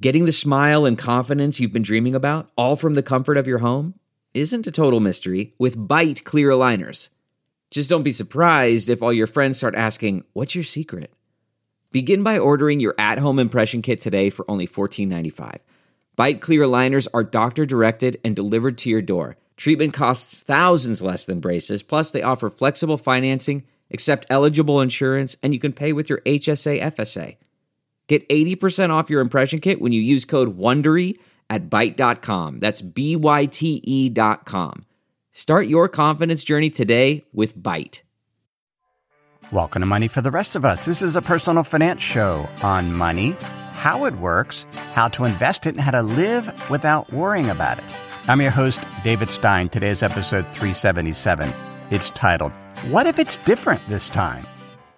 Getting the smile and confidence you've been dreaming about, all from the comfort of your home, isn't a total mystery with Byte clear aligners. Just don't be surprised if all your friends start asking, "What's your secret?" Begin by ordering your at-home impression kit today for only $14.95. Byte clear aligners are doctor-directed and delivered to your door. Treatment costs thousands less than braces, plus they offer flexible financing, accept eligible insurance, and you can pay with your HSA FSA. Get 80% off your impression kit when you use code WONDERY at Byte.com. That's BYTE.com. Start your confidence journey today with Byte. Welcome to Money for the Rest of Us. This is a personal finance show on money, how it works, how to invest it, and how to live without worrying about it. I'm your host, David Stein. Today's episode 377. It's titled, What If It's Different This Time?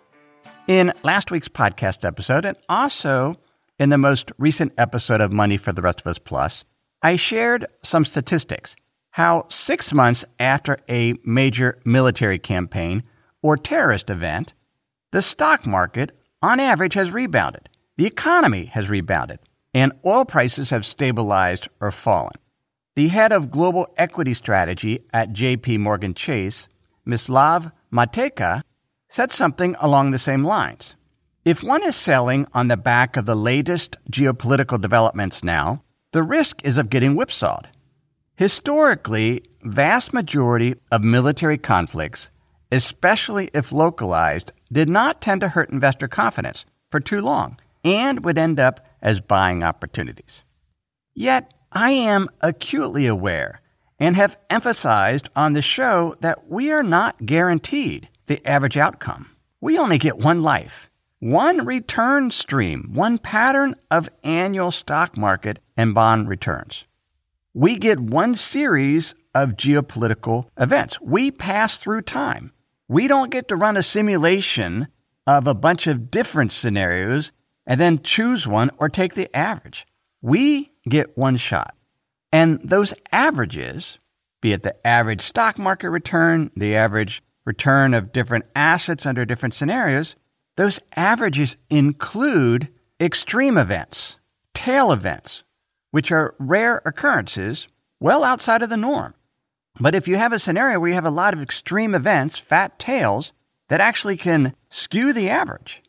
In last week's podcast episode, and also in the most recent episode of Money for the Rest of Us Plus, I shared some statistics, how 6 months after a major military campaign or terrorist event, the stock market, on average, has rebounded. The economy has rebounded, and oil prices have stabilized or fallen. The head of global equity strategy at J.P. Morgan Chase, Mislav Matejka, said something along the same lines. If one is selling on the back of the latest geopolitical developments now, the risk is of getting whipsawed. Historically, vast majority of military conflicts, especially if localized, did not tend to hurt investor confidence for too long and would end up as buying opportunities. Yet, I am acutely aware and have emphasized on the show that we are not guaranteed the average outcome. We only get one life, one return stream, one pattern of annual stock market and bond returns. We get one series of geopolitical events. We pass through time. We don't get to run a simulation of a bunch of different scenarios and then choose one or take the average. We get one shot. And those averages, be it the average stock market return, the average return of different assets under different scenarios, those averages include extreme events, tail events, which are rare occurrences well outside of the norm. But if you have a scenario where you have a lot of extreme events, fat tails, that actually can skew the average.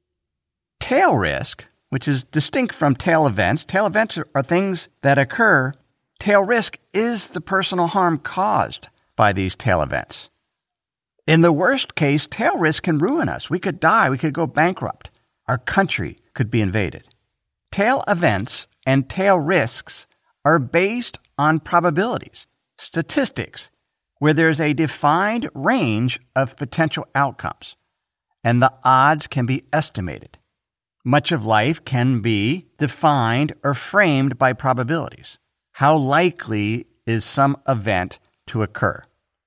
Tail risk, which is distinct from tail events are things that occur. Tail risk is the personal harm caused by these tail events. In the worst case, tail risk can ruin us. We could die. We could go bankrupt. Our country could be invaded. Tail events and tail risks are based on probabilities, statistics, where there's a defined range of potential outcomes, and the odds can be estimated. Much of life can be defined or framed by probabilities. How likely is some event to occur?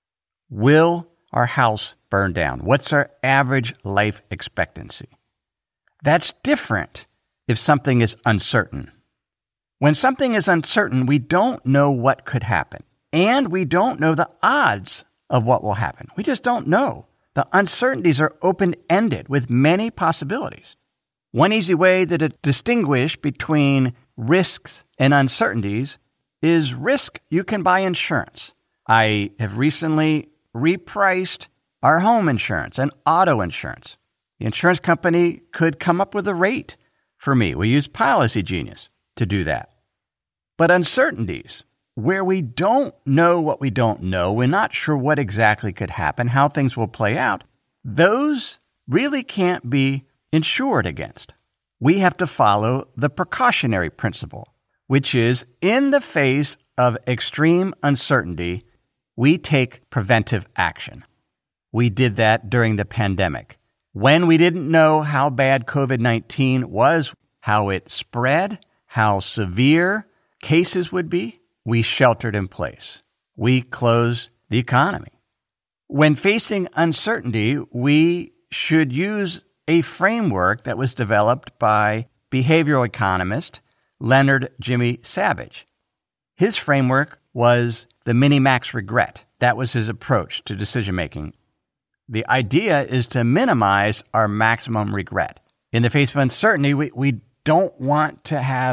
Will our house burn down? What's our average life expectancy? That's different if something is uncertain. When something is uncertain, we don't know what could happen. And we don't know the odds of what will happen. We just don't know. The uncertainties are open-ended with many possibilities. One easy way to distinguish between risks and uncertainties is risk. You can buy insurance. I have recently repriced our home insurance and auto insurance. The insurance company could come up with a rate for me. We use Policy Genius to do that. But uncertainties, where we don't know what we don't know, we're not sure what exactly could happen, how things will play out, those really can't be insured against. We have to follow the precautionary principle, which is in the face of extreme uncertainty, we take preventive action. We did that during the pandemic. When we didn't know how bad COVID-19 was, how it spread, how severe cases would be, we sheltered in place. We closed the economy. When facing uncertainty, we should use a framework that was developed by behavioral economist Leonard Jimmy Savage. His framework was the minimax regret. That was his approach to decision-making. The idea is to minimize our maximum regret. In the face of uncertainty, we don't want to have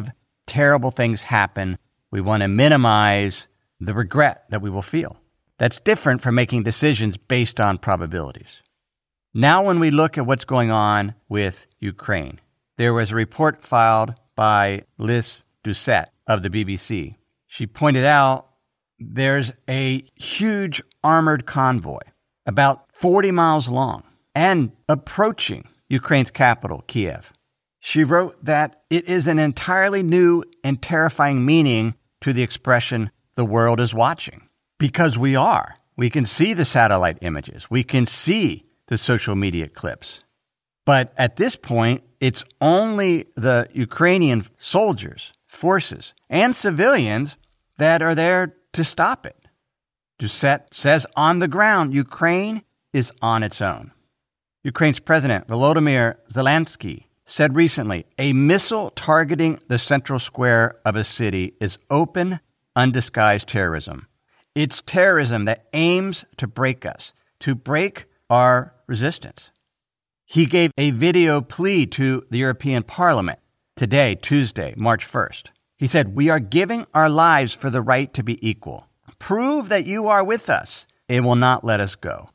terrible things happen, we want to minimize the regret that we will feel. That's different from making decisions based on probabilities. Now, when we look at what's going on with Ukraine, there was a report filed by Liz Doucette of the BBC. She pointed out there's a huge armored convoy, about 40 miles long, and approaching Ukraine's capital, Kiev. She wrote that it is an entirely new and terrifying meaning to the expression, the world is watching. Because we are. We can see the satellite images. We can see the social media clips. But at this point, it's only the Ukrainian soldiers, forces, and civilians that are there to stop it. Doucette says on the ground, Ukraine is on its own. Ukraine's President Volodymyr Zelensky said recently, a missile targeting the central square of a city is open, undisguised terrorism. It's terrorism that aims to break us, to break our resistance. He gave a video plea to the European Parliament today, Tuesday, March 1st. He said, we are giving our lives for the right to be equal. Prove that you are with us. It will not let us go.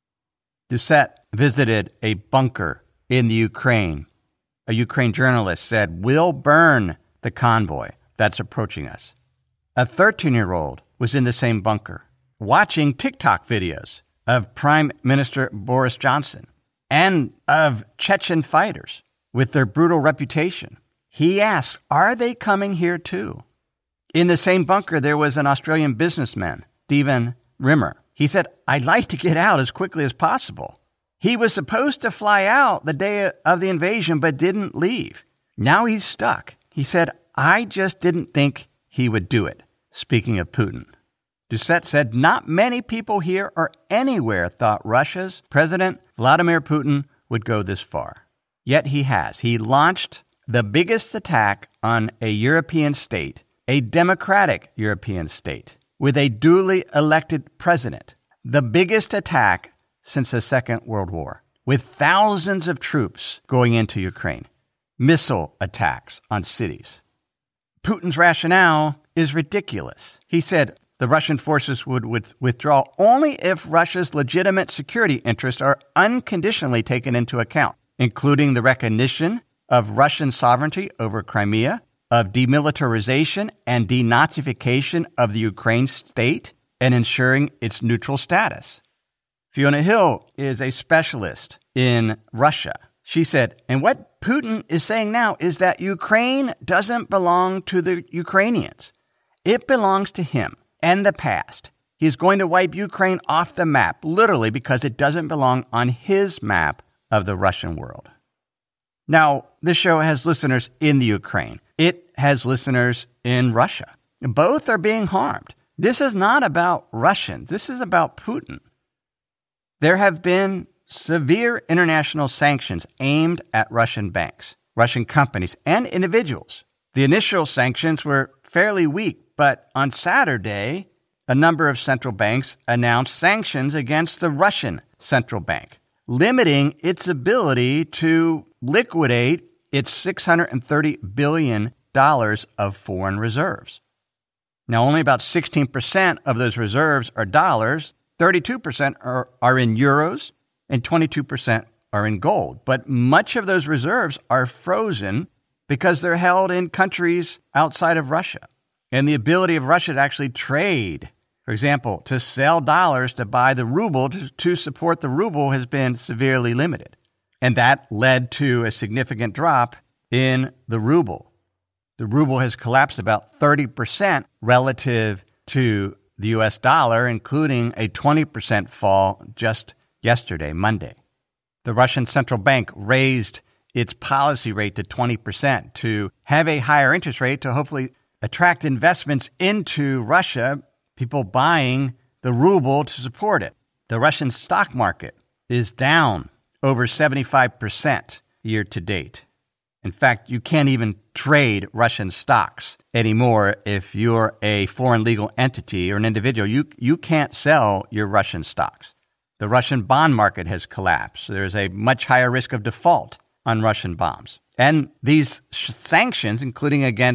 Doucette visited a bunker in the Ukraine. A Ukraine journalist said, we'll burn the convoy that's approaching us. A 13-year-old was in the same bunker, watching TikTok videos of Prime Minister Boris Johnson and of Chechen fighters with their brutal reputation. He asked, are they coming here too? In the same bunker, there was an Australian businessman, Stephen Rimmer. He said, I'd like to get out as quickly as possible. He was supposed to fly out the day of the invasion, but didn't leave. Now he's stuck. He said, I just didn't think he would do it. Speaking of Putin. Doucette said, not many people here or anywhere thought Russia's President Vladimir Putin would go this far. Yet he has. He launched the biggest attack on a European state, a democratic European state, with a duly elected president. The biggest attack since the Second World War, with thousands of troops going into Ukraine, missile attacks on cities. Putin's rationale is ridiculous. He said the Russian forces would withdraw only if Russia's legitimate security interests are unconditionally taken into account, including the recognition of Russian sovereignty over Crimea, of demilitarization and denazification of the Ukraine state, and ensuring its neutral status. Fiona Hill is a specialist in Russia. She said, and what Putin is saying now is that Ukraine doesn't belong to the Ukrainians. It belongs to him and the past. He's going to wipe Ukraine off the map, literally, because it doesn't belong on his map of the Russian world. Now, this show has listeners in the Ukraine. It has listeners in Russia. Both are being harmed. This is not about Russians. This is about Putin. There have been severe international sanctions aimed at Russian banks, Russian companies, and individuals. The initial sanctions were fairly weak, but on Saturday, a number of central banks announced sanctions against the Russian central bank, limiting its ability to liquidate its $630 billion of foreign reserves. Now, only about 16% of those reserves are dollars, 32% are in euros, and 22% are in gold. But much of those reserves are frozen because they're held in countries outside of Russia. And the ability of Russia to actually trade, for example, to sell dollars to buy the ruble, to support the ruble, has been severely limited. And that led to a significant drop in the ruble. The ruble has collapsed about 30% relative to the U.S. dollar, including a 20% fall just yesterday, Monday. The Russian central bank raised its policy rate to 20% to have a higher interest rate to hopefully attract investments into Russia, people buying the ruble to support it. The Russian stock market is down over 75% year to date. In fact, you can't even trade Russian stocks anymore if you're a foreign legal entity or an individual. You can't sell your Russian stocks. The Russian bond market has collapsed. There's a much higher risk of default on Russian bonds. And these sanctions, including against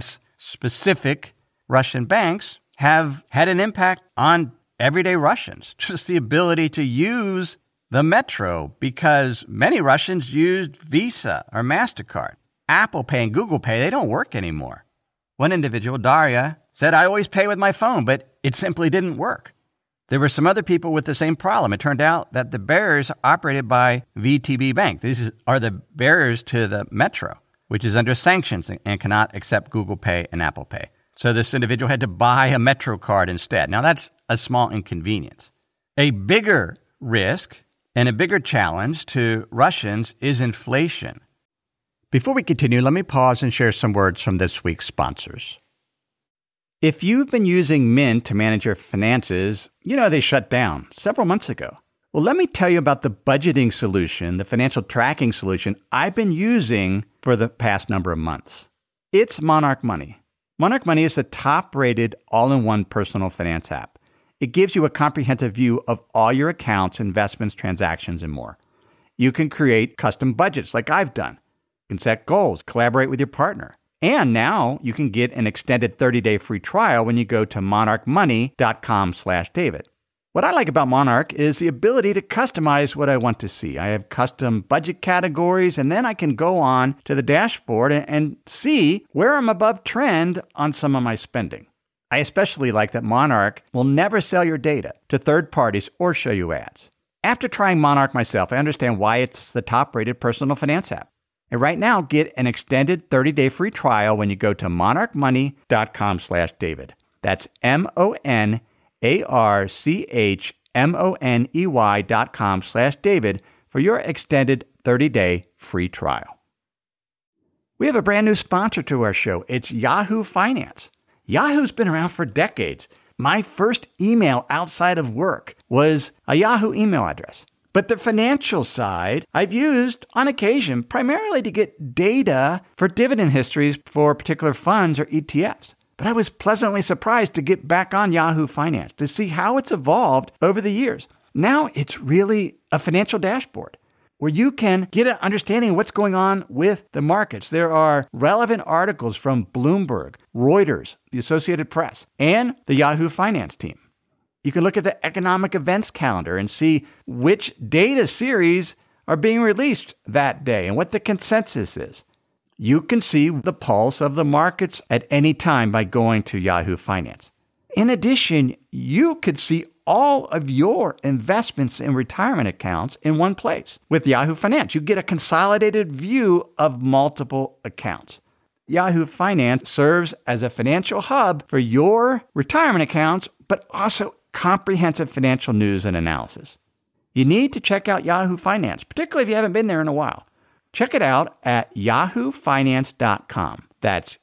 specific Russian banks have had an impact on everyday Russians. Just the ability to use the Metro, because many Russians used Visa or MasterCard. Apple Pay and Google Pay, they don't work anymore. One individual, Daria, said, I always pay with my phone, but it simply didn't work. There were some other people with the same problem. It turned out that the bearers operated by VTB Bank. These are the bearers to the Metro, which is under sanctions and cannot accept Google Pay and Apple Pay. So this individual had to buy a Metro card instead. Now, that's a small inconvenience. A bigger risk and a bigger challenge to Russians is inflation. Before we continue, let me pause and share some words from this week's sponsors. If you've been using Mint to manage your finances, you know they shut down several months ago. Well, let me tell you about the budgeting solution, the financial tracking solution I've been using for the past number of months. It's Monarch Money. Monarch Money is the top-rated all-in-one personal finance app. It gives you a comprehensive view of all your accounts, investments, transactions, and more. You can create custom budgets like I've done. You can set goals, collaborate with your partner. And now you can get an extended 30-day free trial when you go to monarchmoney.com/David. What I like about Monarch is the ability to customize what I want to see. I have custom budget categories, and then I can go on to the dashboard and see where I'm above trend on some of my spending. I especially like that Monarch will never sell your data to third parties or show you ads. After trying Monarch myself, I understand why it's the top-rated personal finance app. And right now, get an extended 30-day free trial when you go to monarchmoney.com/David. That's monarchmoney.com/David for your extended 30-day free trial. We have a brand new sponsor to our show. It's Yahoo Finance. Yahoo's been around for decades. My first email outside of work was a Yahoo email address. But the financial side I've used on occasion primarily to get data for dividend histories for particular funds or ETFs. But I was pleasantly surprised to get back on Yahoo Finance to see how it's evolved over the years. Now it's really a financial dashboard where you can get an understanding of what's going on with the markets. There are relevant articles from Bloomberg, Reuters, the Associated Press, and the Yahoo Finance team. You can look at the economic events calendar and see which data series are being released that day and what the consensus is. You can see the pulse of the markets at any time by going to Yahoo Finance. In addition, you could see all of your investments in retirement accounts in one place. With Yahoo Finance, you get a consolidated view of multiple accounts. Yahoo Finance serves as a financial hub for your retirement accounts, but also comprehensive financial news and analysis. You need to check out Yahoo Finance, particularly if you haven't been there in a while. Check it out at yahoofinance.com. That's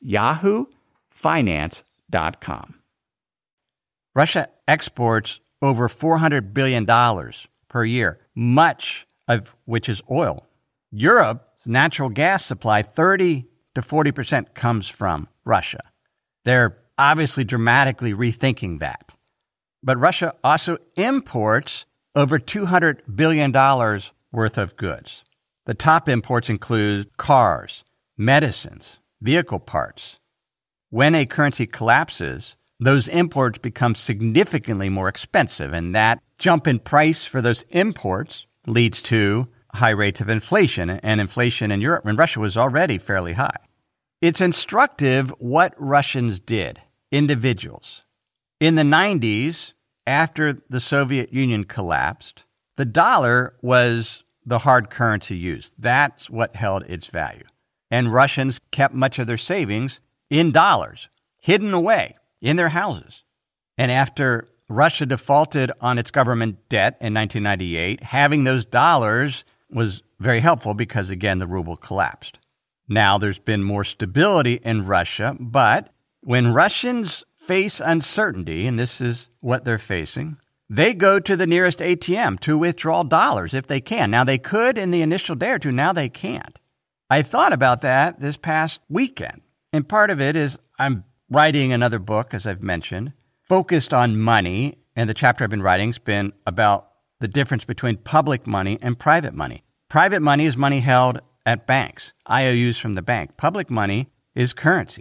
yahoofinance.com. Russia exports over $400 billion per year, much of which is oil. Europe's natural gas supply, 30 to 40% comes from Russia. They're obviously dramatically rethinking that. But Russia also imports over $200 billion worth of goods. The top imports include cars, medicines, vehicle parts. When a currency collapses, those imports become significantly more expensive, and that jump in price for those imports leads to high rates of inflation, and inflation in Europe and Russia was already fairly high. It's instructive what Russians did, individuals. In the 90s, after the Soviet Union collapsed, the dollar was the hard currency used. That's what held its value. And Russians kept much of their savings in dollars, hidden away in their houses. And after Russia defaulted on its government debt in 1998, having those dollars was very helpful because, again, the ruble collapsed. Now there's been more stability in Russia, but when Russians face uncertainty, and this is what they're facing, they go to the nearest ATM to withdraw dollars if they can. Now, they could in the initial day or two. Now they can't. I thought about that this past weekend. And part of it is I'm writing another book, as I've mentioned, focused on money. And the chapter I've been writing has been about the difference between public money and private money. Private money is money held at banks, IOUs from the bank. Public money is currency.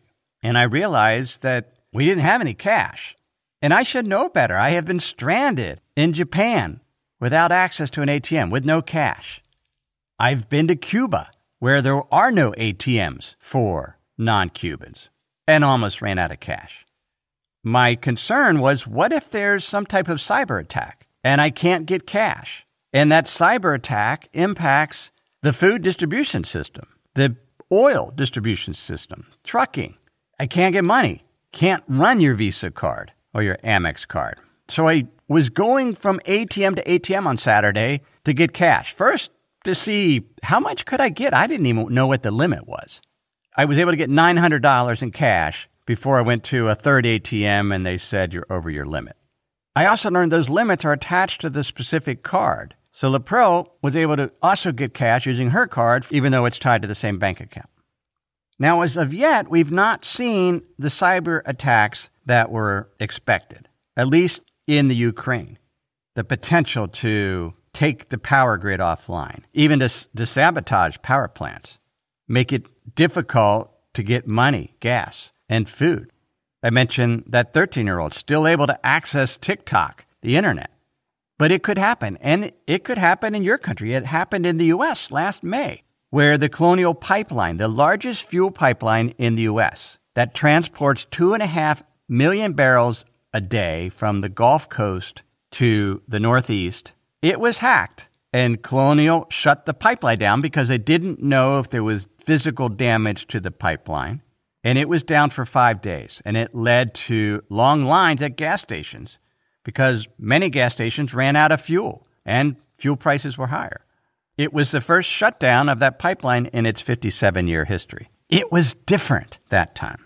and I realized that we didn't have any cash. And I should know better. I have been stranded in Japan without access to an ATM, with no cash. I've been to Cuba, where there are no ATMs for non-Cubans, and almost ran out of cash. My concern was, what if there's some type of cyber attack and I can't get cash? And that cyber attack impacts the food distribution system, the oil distribution system, trucking. I can't get money, can't run your Visa card or your Amex card. So I was going from ATM to ATM on Saturday to get cash. First, to see how much could I get. I didn't even know what the limit was. I was able to get $900 in cash before I went to a third ATM and they said, you're over your limit. I also learned those limits are attached to the specific card. So LaPro was able to also get cash using her card, even though it's tied to the same bank account. Now, as of yet, we've not seen the cyber attacks that were expected, at least in the Ukraine. The potential to take the power grid offline, even to sabotage power plants, make it difficult to get money, gas, and food. I mentioned that 13-year-old still able to access TikTok, the internet. But it could happen, and it could happen in your country. It happened in the U.S. last May, where the Colonial Pipeline, the largest fuel pipeline in the U.S., that transports 2.5 million barrels a day from the Gulf Coast to the Northeast, it was hacked. And Colonial shut the pipeline down because they didn't know if there was physical damage to the pipeline. And it was down for 5 days. And it led to long lines at gas stations because many gas stations ran out of fuel and fuel prices were higher. It was the first shutdown of that pipeline in its 57-year history. It was different that time.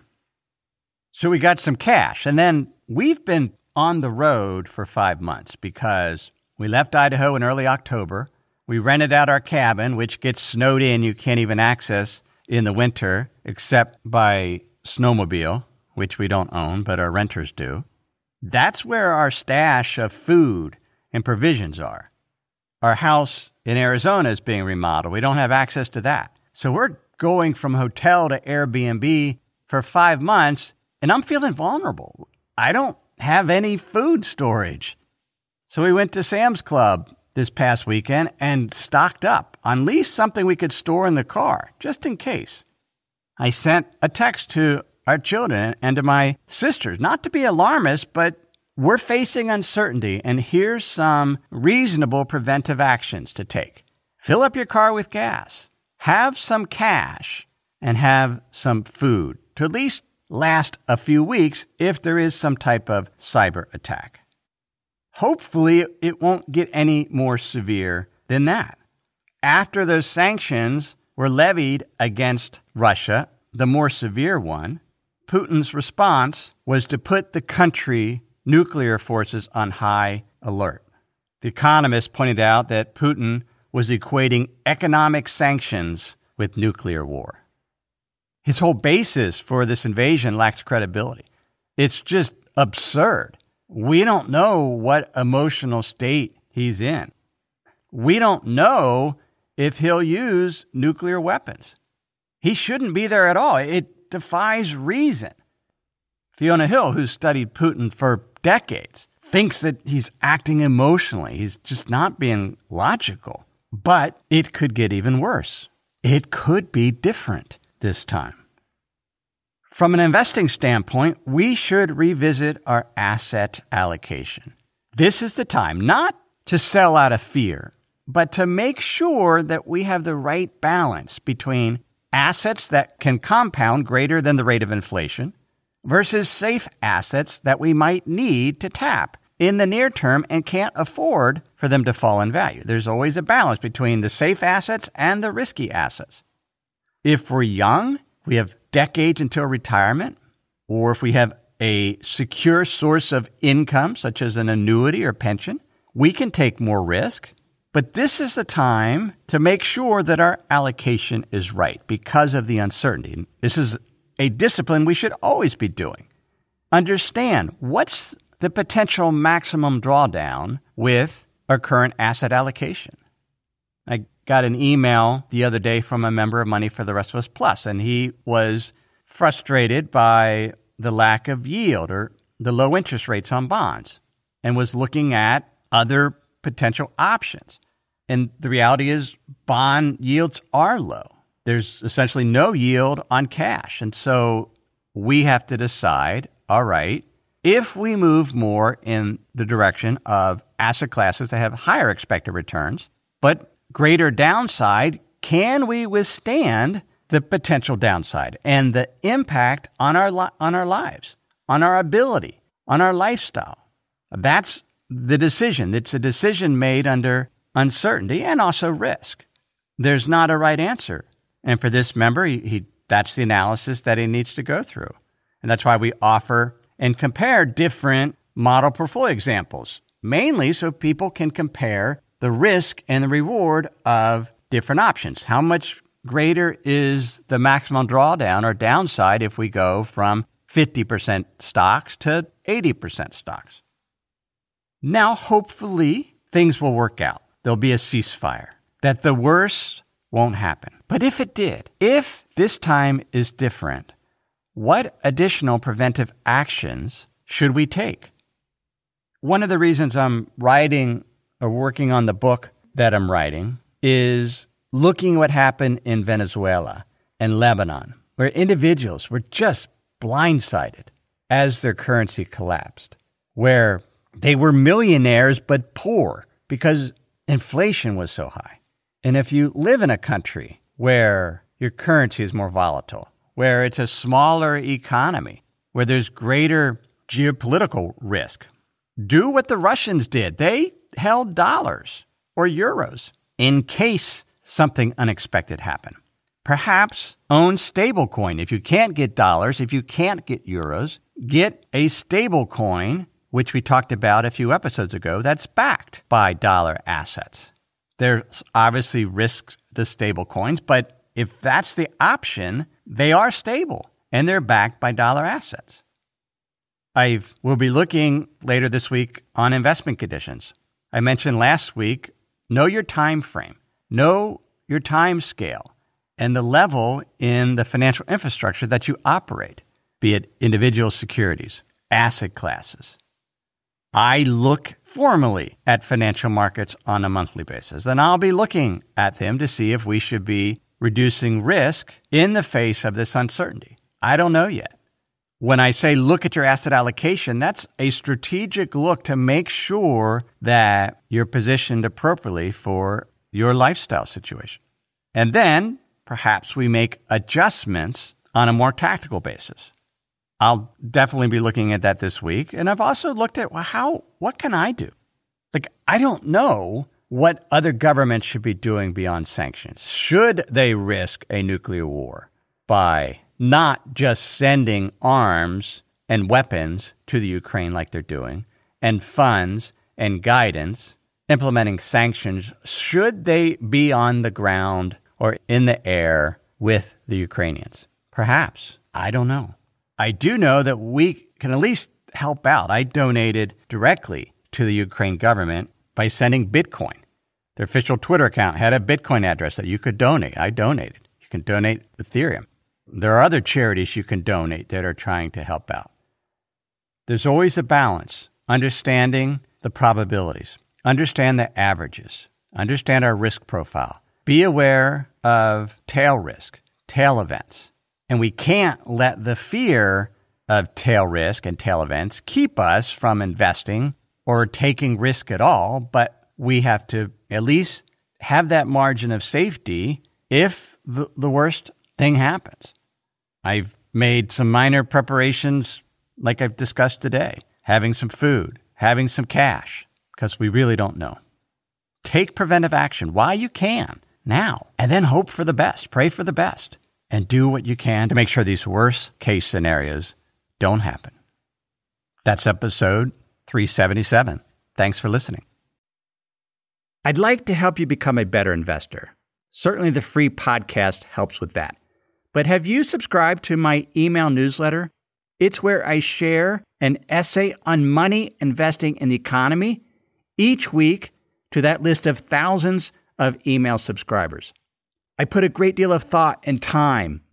So we got some cash. And then we've been on the road for 5 months because we left Idaho in early October. We rented out our cabin, which gets snowed in. You can't even access in the winter except by snowmobile, which we don't own, but our renters do. That's where our stash of food and provisions are. Our house in Arizona is being remodeled. We don't have access to that. So we're going from hotel to Airbnb for 5 months, and I'm feeling vulnerable. I don't have any food storage. So we went to Sam's Club this past weekend and stocked up on at least something we could store in the car, just in case. I sent a text to our children and to my sisters, not to be alarmist, but we're facing uncertainty, and here's some reasonable preventive actions to take. Fill up your car with gas, have some cash, and have some food to at least last a few weeks if there is some type of cyber attack. Hopefully, it won't get any more severe than that. After those sanctions were levied against Russia, the more severe one, Putin's response was to put the country's nuclear forces on high alert. The Economist pointed out that Putin was equating economic sanctions with nuclear war. His whole basis for this invasion lacks credibility. It's just absurd. We don't know what emotional state he's in. We don't know if he'll use nuclear weapons. He shouldn't be there at all. It defies reason. Fiona Hill, who's studied Putin for decades, thinks that he's acting emotionally. He's just not being logical. But it could get even worse. It could be different this time. From an investing standpoint, we should revisit our asset allocation. This is the time not to sell out of fear, but to make sure that we have the right balance between assets that can compound greater than the rate of inflation versus safe assets that we might need to tap in the near term and can't afford for them to fall in value. There's always a balance between the safe assets and the risky assets. If we're young, we have decades until retirement, or if we have a secure source of income, such as an annuity or pension, we can take more risk. But this is the time to make sure that our allocation is right because of the uncertainty. This is a discipline we should always be doing. Understand what's the potential maximum drawdown with our current asset allocation. I got an email the other day from a member of Money for the Rest of Us Plus, and he was frustrated by the lack of yield or the low interest rates on bonds and was looking at other potential options. And the reality is bond yields are low. There's essentially no yield on cash. And so we have to decide, all right, if we move more in the direction of asset classes that have higher expected returns, but greater downside, can we withstand the potential downside and the impact on our lives, on our ability, on our lifestyle? That's the decision. It's a decision made under uncertainty and also risk. There's not a right answer. And for this member, that's the analysis that he needs to go through. And that's why we offer and compare different model portfolio examples, mainly so people can compare the risk and the reward of different options. How much greater is the maximum drawdown or downside if we go from 50% stocks to 80% stocks? Now, hopefully, things will work out. There'll be a ceasefire, that the worst won't happen. But if it did, if this time is different, what additional preventive actions should we take? One of the reasons I'm writing or working on the book that I'm writing is looking what happened in Venezuela and Lebanon, where individuals were just blindsided as their currency collapsed, where they were millionaires but poor because inflation was so high. And if you live in a country where your currency is more volatile, where it's a smaller economy, where there's greater geopolitical risk, do what the Russians did. They held dollars or euros in case something unexpected happened. Perhaps own stablecoin. If you can't get dollars, if you can't get euros, get a stablecoin, which we talked about a few episodes ago, that's backed by dollar assets. There's obviously risks to stablecoins, but if that's the option, they are stable and they're backed by dollar assets. We'll be looking later this week on investment conditions. I mentioned last week, know your time frame, know your time scale, and the level in the financial infrastructure that you operate, be it individual securities, asset classes. I look formally at financial markets on a monthly basis, and I'll be looking at them to see if we should be reducing risk in the face of this uncertainty. I don't know yet. When I say look at your asset allocation, that's a strategic look to make sure that you're positioned appropriately for your lifestyle situation. And then perhaps we make adjustments on a more tactical basis. I'll definitely be looking at that this week. And I've also looked at, what can I do? I don't know what other governments should be doing beyond sanctions. Should they risk a nuclear war by not just sending arms and weapons to the Ukraine like they're doing, and funds and guidance, implementing sanctions? Should they be on the ground or in the air with the Ukrainians? Perhaps. I don't know. I do know that we can at least help out. I donated directly to the Ukraine government by sending Bitcoin. Their official Twitter account had a Bitcoin address that you could donate. I donated. You can donate Ethereum. There are other charities you can donate that are trying to help out. There's always a balance, understanding the probabilities, understand the averages, understand our risk profile. Be aware of tail risk, tail events. And we can't let the fear of tail risk and tail events keep us from investing or taking risk at all, but we have to at least have that margin of safety if the worst thing happens. I've made some minor preparations like I've discussed today, having some food, having some cash, because we really don't know. Take preventive action while you can now, and then hope for the best, pray for the best, and do what you can to make sure these worst case scenarios don't happen. That's episode 377. Thanks for listening. I'd like to help you become a better investor. Certainly the free podcast helps with that. But have you subscribed to my email newsletter? It's where I share an essay on money, investing, and the economy each week to that list of thousands of email subscribers. I put a great deal of thought and time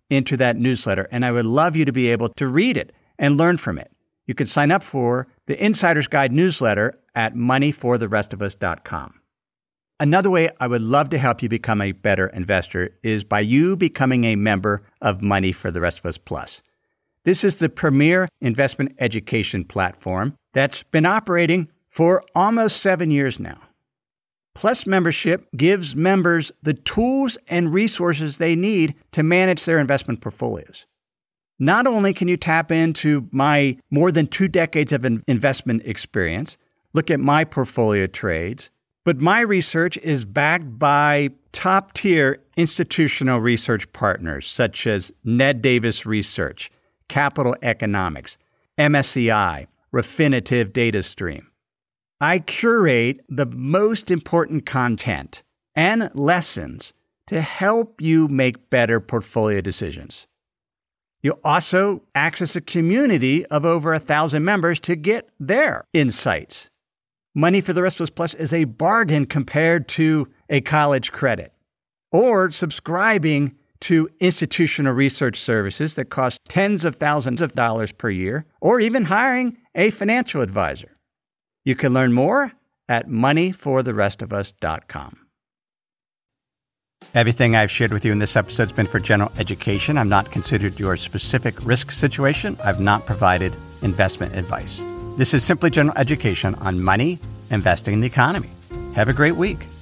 into that newsletter, and I would love you to be able to read it and learn from it. You can sign up for the Insider's Guide newsletter at moneyfortherestofus.com. Another way I would love to help you become a better investor is by you becoming a member of Money for the Rest of Us Plus. This is the premier investment education platform that's been operating for almost 7 years now. Plus membership gives members the tools and resources they need to manage their investment portfolios. Not only can you tap into my more than 2 decades of investment experience, look at my portfolio trades, but my research is backed by top-tier institutional research partners such as Ned Davis Research, Capital Economics, MSCI, Refinitiv DataStream. I curate the most important content and lessons to help you make better portfolio decisions. You'll also access a community of over 1,000 members to get their insights. Money for the Rest of Us Plus is a bargain compared to a college credit or subscribing to institutional research services that cost tens of thousands of dollars per year, or even hiring a financial advisor. You can learn more at moneyfortherestofus.com. Everything I've shared with you in this episode has been for general education. I've not considered your specific risk situation. I've not provided investment advice. This is simply general education on money, investing, and the economy. Have a great week.